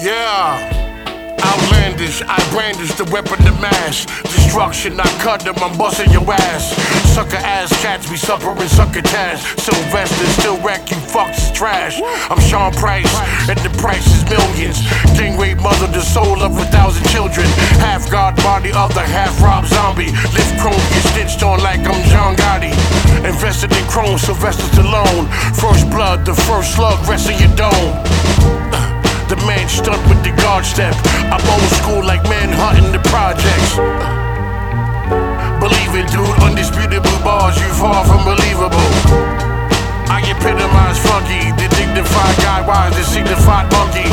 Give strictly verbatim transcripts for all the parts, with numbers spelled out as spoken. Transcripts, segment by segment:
Yeah. Outlandish, I brandish the weapon to mass destruction. I cut them, I'm busting your ass. Sucker ass cats be suffering sucker tash. Sylvester still wreck you, fucks trash. I'm Sean Price, and the price is millions. Gang rape mother, the soul of a thousand children. Half god body, other half Rob Zombie. Lift chrome, get stitched on like I'm John Gotti. Invested in chrome, Sylvester Stallone. First blood, the first slug rests in your dome. The man stunt with the guard step. I'm old school like manhunting the projects. Believe it, dude, undisputable bars, you far from believable. I epitomize funky, the dignified guy, wise, the signified monkey.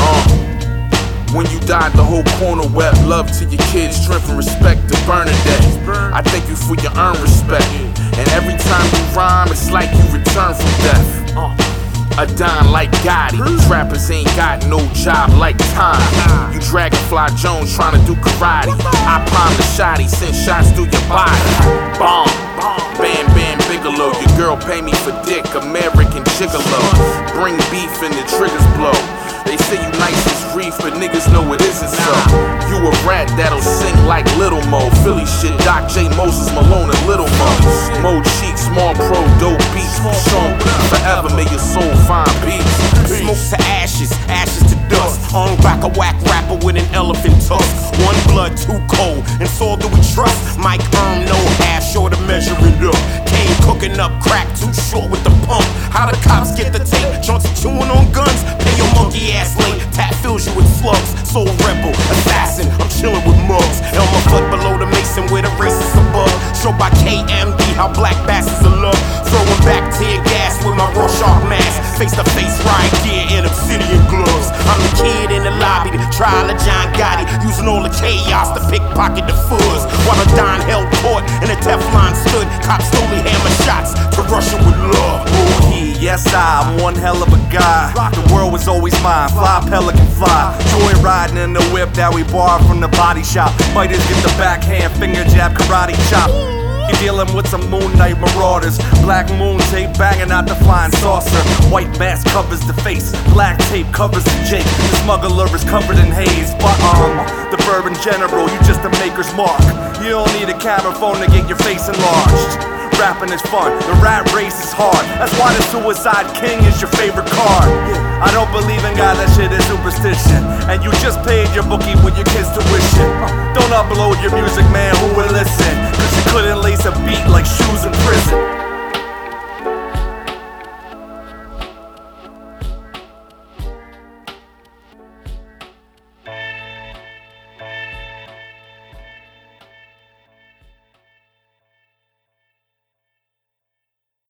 Uh, when you died, the whole corner wept. Love to your kids, strength and respect to Bernadette. I thank you for your earned respect. And every time you rhyme, it's like you return from death. Uh. A dime like Gotti. Rappers ain't got no job like time. You Dragonfly Jones trying to do karate. I palm the shotty, send shots through your body. Bomb, Bam Bam Bigelow. Your girl pay me for dick, American gigolo. Bring beef and the triggers blow. They say you nice as reef, but niggas know it isn't so. You a rat that'll sing like Little Mo. Philly shit, Doc J, Moses Malone, and Little Mo. Mo Cheek, Small Pro, dope beats. Sean forever, may your soul find peace. Smoke to ashes, ashes to dust. On back a whack rapper with an elephant tusk. One blood, too cold, and so do we trust. Mike Erm, no half, sure to measure it up. Came cooking up crack, too short with the pump. How the cops get the tape? Chunks chewing on guns. Pay your monkey ass late. Tap fills you with slugs. Soul rebel, assassin. I'm chilling with mugs. Elmer Fudd below the Mason with a racist above. Show by K M D how black bastards are love. Throwing back tear gas with my Rorschach mask. Face to face riot gear and obsidian gloves. I'm the kid in the lobby, the trial of John Gotti. Using all the chaos to pickpocket the fuzz. While the Don held court and the Teflon stood. Cops slowly hammer shots to Russia with love. He, yes I, I'm one hell of a guy. The world was always mine, fly pelican fly. Joy riding in the whip that we borrowed from the body shop. Fighters get the backhand, finger jab, karate chop. You dealing with some Moon Knight marauders. Black moon tape banging out the flying saucer. White mask covers the face, black tape covers the Jake. The smuggler is covered in haze. But um, the bourbon general, you just a maker's mark. You don't need a camera phone to get your face enlarged. Rapping is fun, the rat race is hard. That's why the Suicide King is your favorite card. I don't believe in God, that shit is superstition. And you just paid your bookie with your kids' tuition. Don't upload your music, man, who will listen? Cause you couldn't lace a beat like shoes in prison.